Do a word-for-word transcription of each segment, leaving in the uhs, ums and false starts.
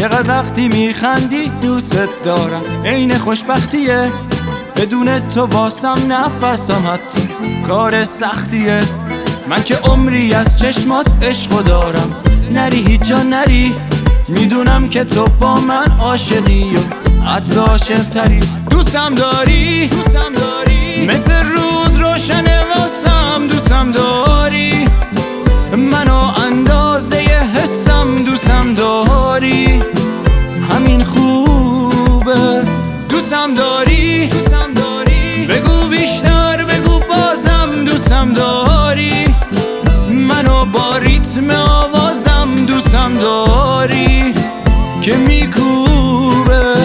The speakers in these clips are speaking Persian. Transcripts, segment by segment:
چقدر وقتی میخندی دوست دارم، عین خوشبختیه. بدون تو واسم نفسم حتی کار سختیه. من که عمری از چشمات عشقو دارم، نری هیچ جا نری. میدونم که تو با من عاشقی و حتی عاشق‌تری. دوستم داری مثل روز روشن واسم، دوستم داری منو اندازه حسم، دوستم داری همین خوبه. دوستم داری بگو بیشتر بگو بازم، دوستم داری منو با ریتم آوازم، دوستم داری که میکوبه.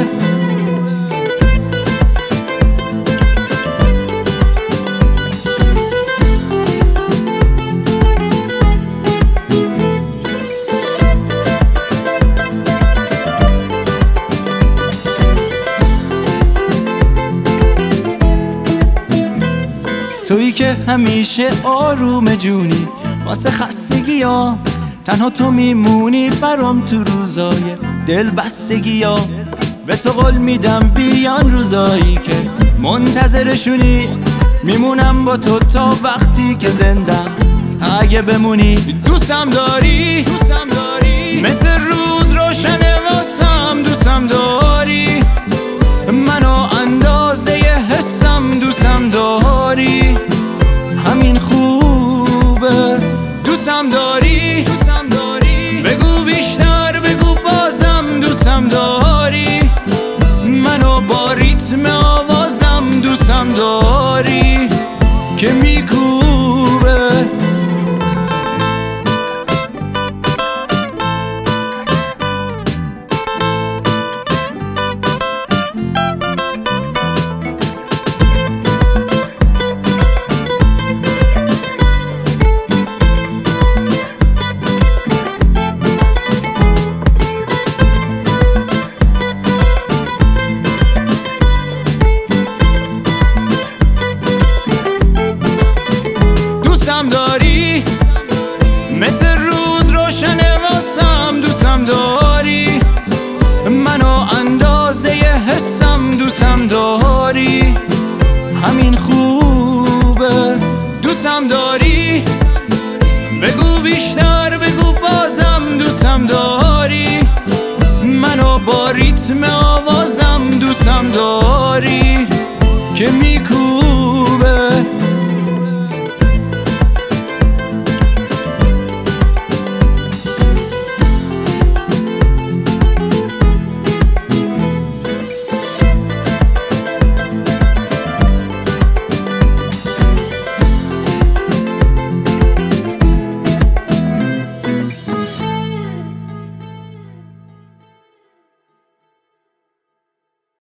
تویی که همیشه آروم جونی واسه خستگی ها، تنها تو میمونی برام تو روزای دل بستگی ها. به تو قول میدم بیان روزایی که منتظرشونی، میمونم با تو تا وقتی که زندم اگه بمونی. دوستم داری مثل روز روشن واسم، دوستم داری منو اندازه حسم، دوستم داری همین خوبه. دوستم داری بگو بیشتر بگو بازم، دوستم داری منو با ریتم آوازم، دوستم داری که میکوبه. دوستم داری مثل روز روشن واسم، دوستم داری منو اندازه حسم، دوستم داری همین خوبه. دوستم داری بگو بیشتر بگو بازم، دوستم داری منو با ریتم آوازم، دوستم داری که میکوبه.